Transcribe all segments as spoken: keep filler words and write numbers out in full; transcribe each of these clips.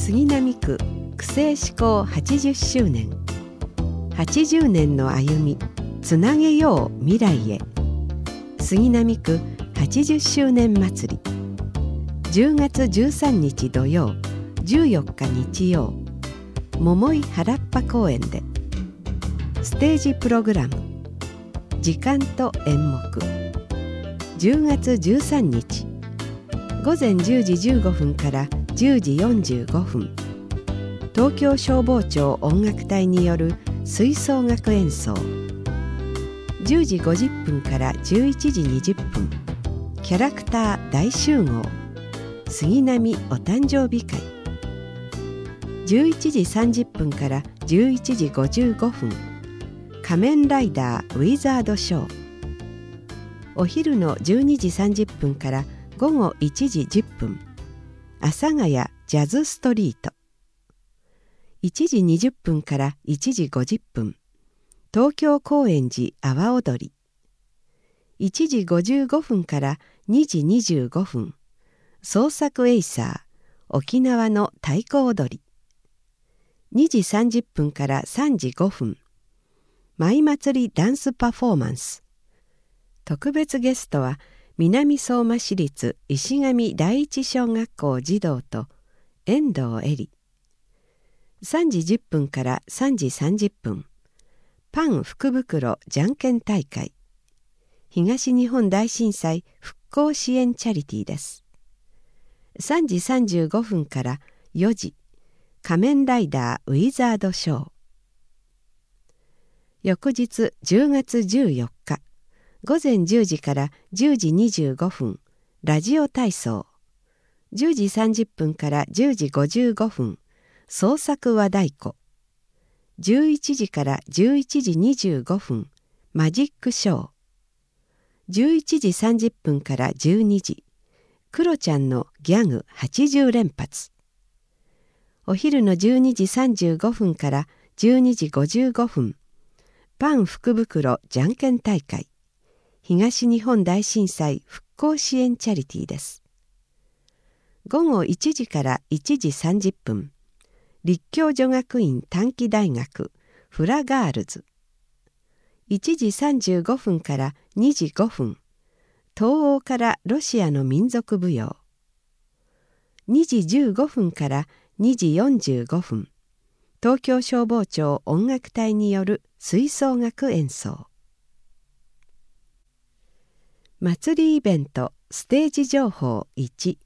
杉並区区政施行はちじゅっしゅうねん、はちじゅうねんの歩みつなげよう未来へ、杉並区はちじゅっしゅうねん祭り、じゅうがつじゅうさんにち土曜、じゅうよっか日曜、桃井原っぱ公園で。ステージプログラム、時間と演目。じゅうがつじゅうさんにちごぜんじゅうじじゅうごふんからじゅうじよんじゅうごふん、東京消防庁音楽隊による吹奏楽演奏。じゅうじごじゅっぷんからじゅういちじにじゅっぷん、キャラクター大集合、杉並お誕生日会。じゅういちじさんじゅっぷんからじゅういちじごじゅうごふん、仮面ライダーウィザードショー。お昼のじゅうにじさんじゅっぷんからごごいちじじゅっぷん、阿佐ヶ谷ジャズストリート。いちじにじゅっぷんからいちじごじゅっぷん、東京高円寺阿波踊り。いちじごじゅうごふんからにじにじゅうごふん、創作エイサー沖縄の太鼓踊り。にじさんじゅっぷんからさんじごふん、舞祭りダンスパフォーマンス。特別ゲストは南相馬市立石上第一小学校児童と遠藤恵里。さんじじゅっぷんからさんじさんじゅっぷん、パン福袋じゃんけん大会。東日本大震災復興支援チャリティーです。さんじさんじゅうごふんからよじ、仮面ライダーウィザードショー。翌日じゅうがつじゅうよっかごぜんじゅうじからじゅうじにじゅうごふん、ラジオ体操。じゅうじさんじゅっぷんからじゅうじごじゅうごふん、創作和太鼓。じゅういちじからじゅういちじにじゅうごふん、マジックショー。じゅういちじさんじゅっぷんからじゅうにじ、クロちゃんのギャグはちじゅうれんぱつ。お昼のじゅうにじさんじゅうごふんからじゅうにじごじゅうごふん、パン福袋じゃんけん大会。東日本大震災復興支援チャリティーです。ごごいちじからいちじさんじゅっぷん、立教女学院短期大学フラガールズ。いちじさんじゅうごふんからにじごふん、東欧からロシアの民族舞踊。にじじゅうごふんからにじよんじゅうごふん、東京消防庁音楽隊による吹奏楽演奏。祭りイベントステージ情報いち。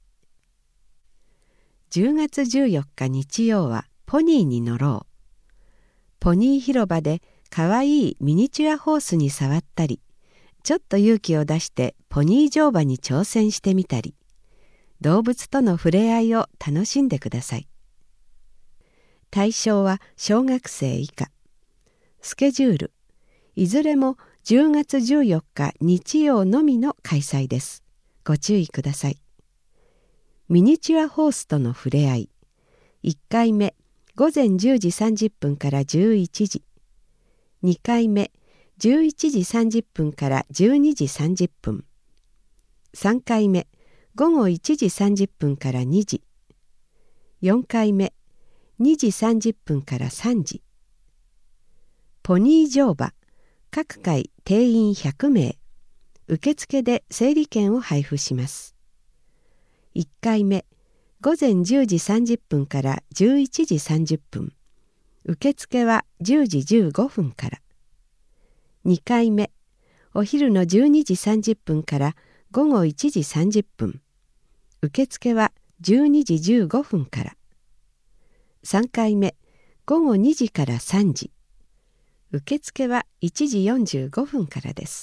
じゅうがつじゅうよっか日曜はポニーに乗ろう。ポニー広場でかわいいミニチュアホースに触ったり、ちょっと勇気を出してポニー乗馬に挑戦してみたり、動物との触れ合いを楽しんでください。対象は小学生以下。スケジュール、いずれもじゅうがつじゅうよっか日曜のみの開催です。ご注意ください。ミニチュアホースとの触れ合い。いっかいめ、ごぜんじゅうじさんじゅっぷんからじゅういちじ。にかいめ、じゅういちじさんじゅっぷんからじゅうにじさんじゅっぷん。さんかいめ、ごごいちじさんじゅっぷんからにじ。よんかいめ、にじさんじゅっぷんからさんじ。ポニー乗馬、各回定員ひゃくめい。受付で整理券を配布します。いっかいめ、ごぜんじゅうじさんじゅっぷんからじゅういちじさんじゅっぷん。受付はじゅうじじゅうごふんから。にかいめ、お昼のじゅうにじさんじゅっぷんからごごいちじさんじゅっぷん。受付はじゅうにじじゅうごふんから。さんかいめ、ごごにじからさんじ。受付はいちじよんじゅうごふんからです。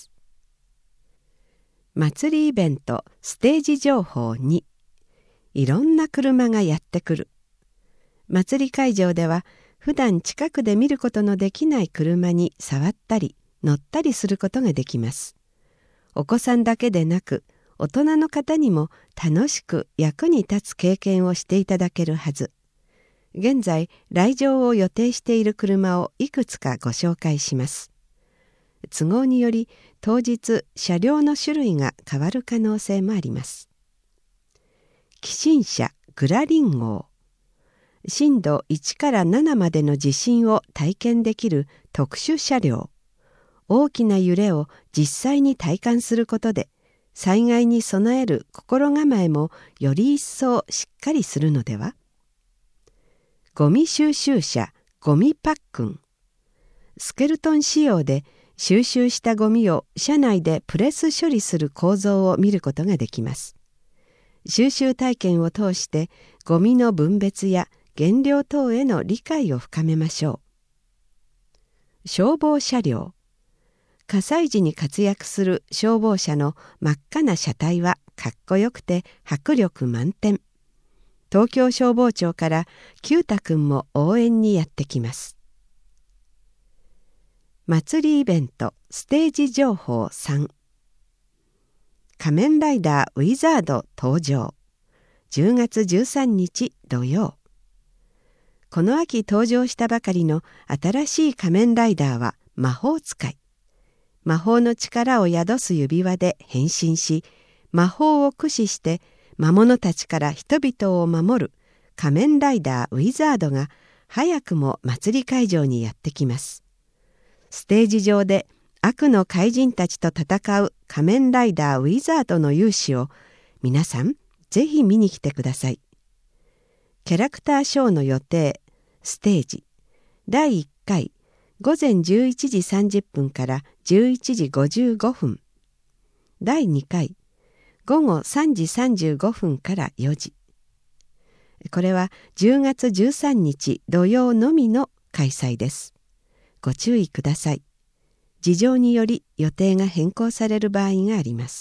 祭りイベントステージ情報に。いろんな車がやってくる。祭り会場では普段近くで見ることのできない車に触ったり乗ったりすることができます。お子さんだけでなく大人の方にも楽しく役に立つ経験をしていただけるはず。現在来場を予定している車をいくつかご紹介します。都合により当日車両の種類が変わる可能性もあります。汽進車グラリン号、 震度いちからななまでの地震を体験できる特殊車両、大きな揺れを実際に体感することで、災害に備える心構えもより一層しっかりするのでは。ゴミ収集車、ゴミパックン。スケルトン仕様で収集したゴミを車内でプレス処理する構造を見ることができます。収集体験を通してゴミの分別や原料等への理解を深めましょう。消防車両。火災時に活躍する消防車の真っ赤な車体はかっこよくて迫力満点。東京消防庁からキュータくんも応援にやってきます。祭りイベントステージ情報さん。仮面ライダーウィザード登場。じゅうがつじゅうさんにち土曜。この秋登場したばかりの新しい仮面ライダーは魔法使い。魔法の力を宿す指輪で変身し、魔法を駆使して魔物たちから人々を守る仮面ライダーウィザードが早くも祭り会場にやってきます。ステージ上で悪の怪人たちと戦う仮面ライダーウィザードの勇姿を皆さんぜひ見に来てください。キャラクターショーの予定、ステージ、だいいっかいごぜんじゅういちじさんじゅっぷんからじゅういちじごじゅうごふん、だいにかいごごさんじさんじゅうごふんからよじ。これはじゅうがつじゅうさんにち土曜のみの開催です。ご注意ください。事情により予定が変更される場合があります。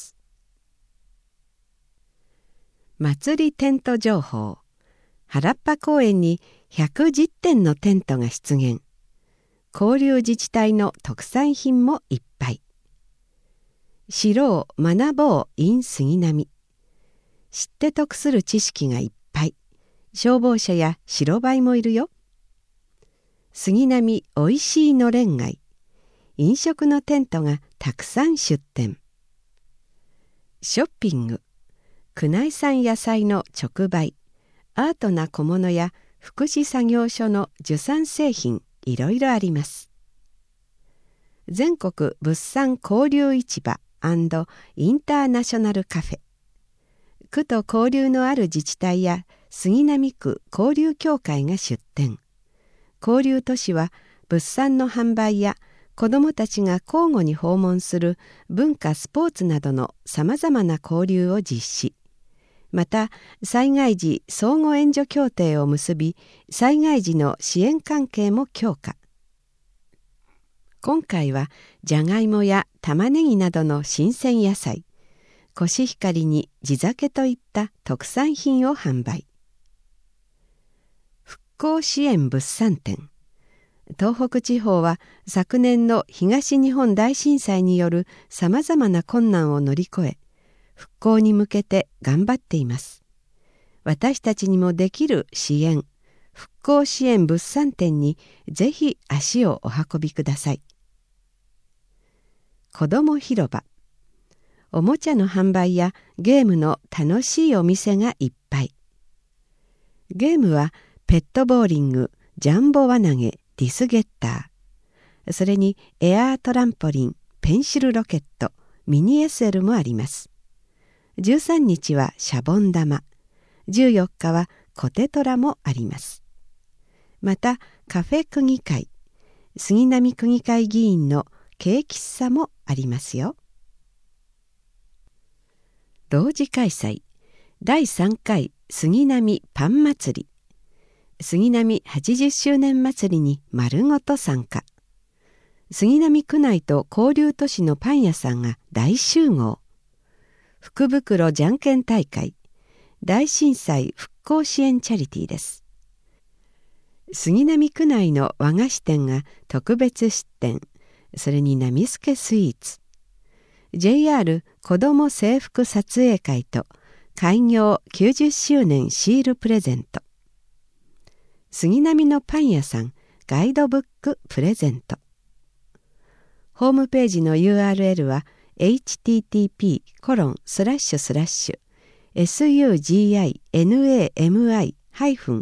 祭りテント情報。原っぱ公園にひゃくじゅってんのテントが出現。交流自治体の特産品もいっぱい。知ろう学ぼう in 杉並。知って得する知識がいっぱい。消防車や白バイもいるよ。杉並おいしいのれん街。飲食のテントがたくさん出店。ショッピング。宮内産野菜の直売。アートな小物や福祉作業所の受産製品、いろいろあります。全国物産交流市場&インターナショナルカフェ。区と交流のある自治体や杉並区交流協会が出展。交流都市は物産の販売や子どもたちが交互に訪問する文化スポーツなどのさまざまな交流を実施。また災害時相互援助協定を結び、災害時の支援関係も強化。今回はじゃがいもや玉ねぎなどの新鮮野菜、コシヒカリに地酒といった特産品を販売。復興支援物産展。東北地方は昨年の東日本大震災によるさまざまな困難を乗り越え、復興に向けて頑張っています。私たちにもできる支援、復興支援物産展にぜひ足をお運びください。子ども広場。おもちゃの販売やゲームの楽しいお店がいっぱい。ゲームはペットボーリング、ジャンボ輪投げ、ディスゲッター、それにエアートランポリン、ペンシルロケット、ミニ エスエル もあります。じゅうさんにちはシャボン玉、じゅうよっかはコテトラもあります。またカフェ区議会、杉並区議会議員の軽喫茶もありますよ。同時開催だいさんかい杉並パン祭り。杉並はちじゅっしゅうねん祭りに丸ごと参加。杉並区内と交流都市のパン屋さんが大集合。福袋じゃんけん大会、大震災復興支援チャリティーです。杉並区内の和菓子店が特別出店、それに波助スイーツ、ジェイアール 子ども制服撮影会と開業きゅうじゅっしゅうねんシールプレゼント。杉並のパン屋さんガイドブックプレゼント。ホームページの ユーアールエル は エイチティーティーピーコロンスラッシュスラッシュエスユージーアイエヌエーエムアイハイフン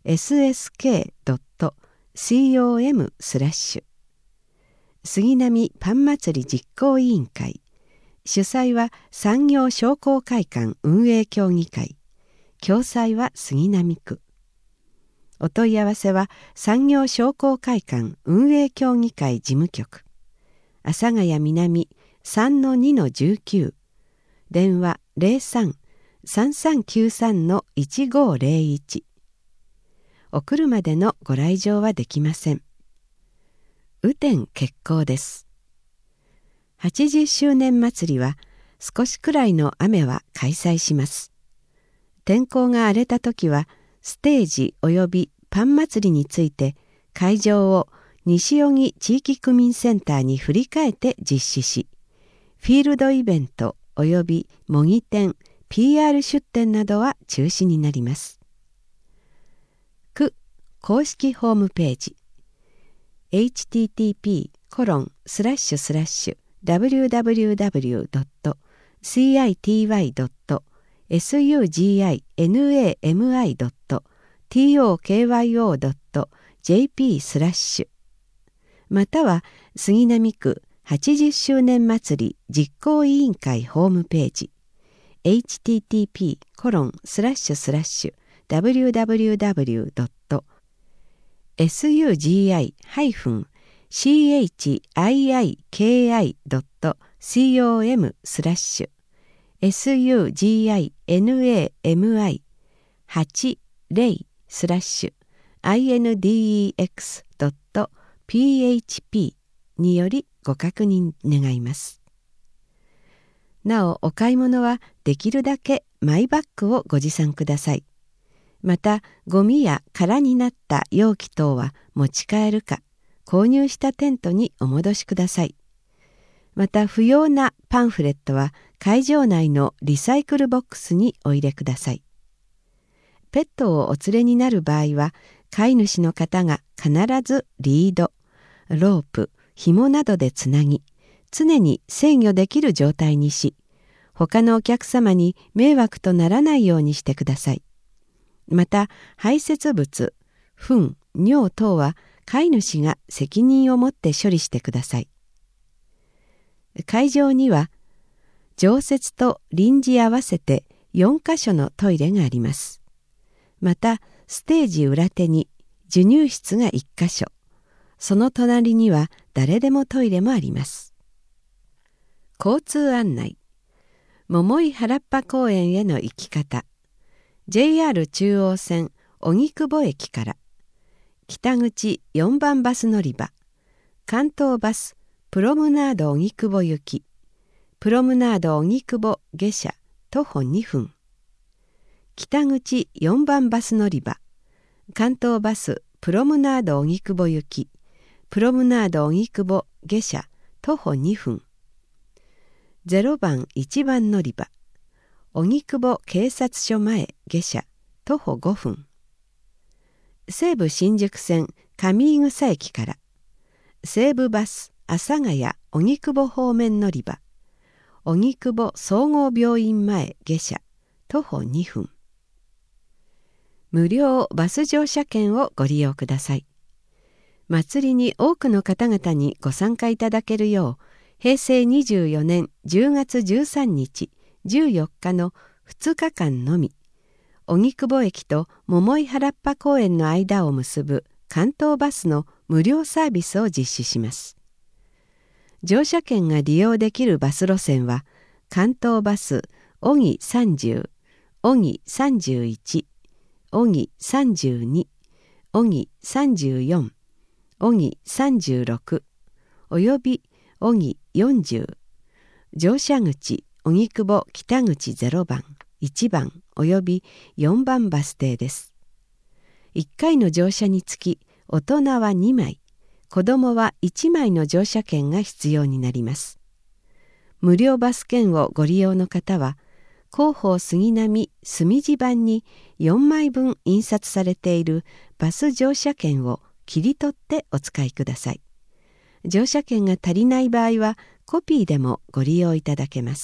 エスエスケードットコム スラッシュ杉並パン祭り実行委員会。主催は産業商工会館運営協議会。共催は杉並区。お問い合わせは産業商工会館運営協議会事務局。阿佐ヶ谷南 さんのにのじゅうきゅう。電話 ゼロさん さんさんきゅうさん いちごゼロいち。お車でのご来場はできません。雨天決行です。はちじゅっしゅうねん祭りは少しくらいの雨は開催します。天候が荒れた時はステージ及びパン祭りについて会場を西荻地域区民センターに振り替えて実施し、フィールドイベント及び模擬店、ピーアール 出店などは中止になります。区公式ホームページ エイチティーティーピーコロンスラッシュスラッシュダブリューダブリューダブリュードットシーアイティーワイドットエスユージーアイエヌエーエムアイドットティーオーケーワイオードットジェーピー スラッシュまたは杉並区はちじゅっしゅうねん祭り実行委員会ホームページ エイチティーティーピーコロンスラッシュスラッシュダブリューダブリューダブリュードットエスユージーアイハイフンシーエイチアイアイケーアイドットコム スラッシュ エスユージーアイエヌエーエムアイはちじゅうスラッシュ アイエヌディーエックスドットピーエイチピー によりご確認願います。なお、お買い物はできるだけマイバッグをご持参ください。また、ゴミや空になった容器等は持ち帰るか、購入したテントにお戻しください。また、不要なパンフレットは会場内のリサイクルボックスにお入れください。ペットをお連れになる場合は、飼い主の方が必ずリード、ロープ、紐などでつなぎ、常に制御できる状態にし、他のお客様に迷惑とならないようにしてください。また、排泄物、糞、尿等は飼い主が責任を持って処理してください。会場には、常設と臨時合わせてよんかしょのトイレがあります。また、ステージ裏手に授乳室がいっかしょ、その隣には誰でもトイレもあります。交通案内。桃井原っぱ公園への行き方。ジェイアール 中央線荻窪駅から北口よんばんバス乗り場、関東バスプロムナード荻窪行き、プロムナード荻窪下車徒歩にふん。北口よんばんバス乗り場、関東バスプロムナード荻窪行き、プロムナード荻窪下車徒歩にふん。ゼロばんいちばん乗り場、荻窪警察署前下車徒歩ごふん。西武新宿線上井草駅から西武バス阿佐ヶ谷荻窪方面乗り場、荻窪総合病院前下車徒歩にふん。無料バス乗車券をご利用ください。祭りに多くの方々にご参加いただけるよう、へいせいにじゅうよねんじゅうがつじゅうさんにち、じゅうよっかのふつかかんのみ、荻窪駅と桃井原っぱ公園の間を結ぶ関東バスの無料サービスを実施します。乗車券が利用できるバス路線は、関東バス荻さんじゅう、荻さんじゅういち、荻さんじゅうに、荻さんじゅうよん、荻さんじゅうろく、および荻よんじゅう、乗車口荻窪北口ゼロばん、いちばんおよびよんばんバス停です。いっかいの乗車につき大人はにまい、子どもはいちまいの乗車券が必要になります。無料バス券をご利用の方は、広報杉並墨字版によんまいぶん印刷されているバス乗車券を切り取ってお使いください。乗車券が足りない場合はコピーでもご利用いただけます。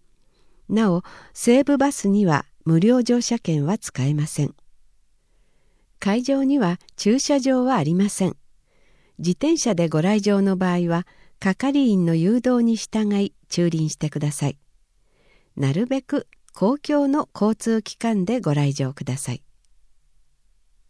なお、西武バスには無料乗車券は使えません。 会場には駐車場はありません。自転車でご来場の場合は、係員の誘導に従い駐輪してください。なるべく公共の交通機関でご来場ください。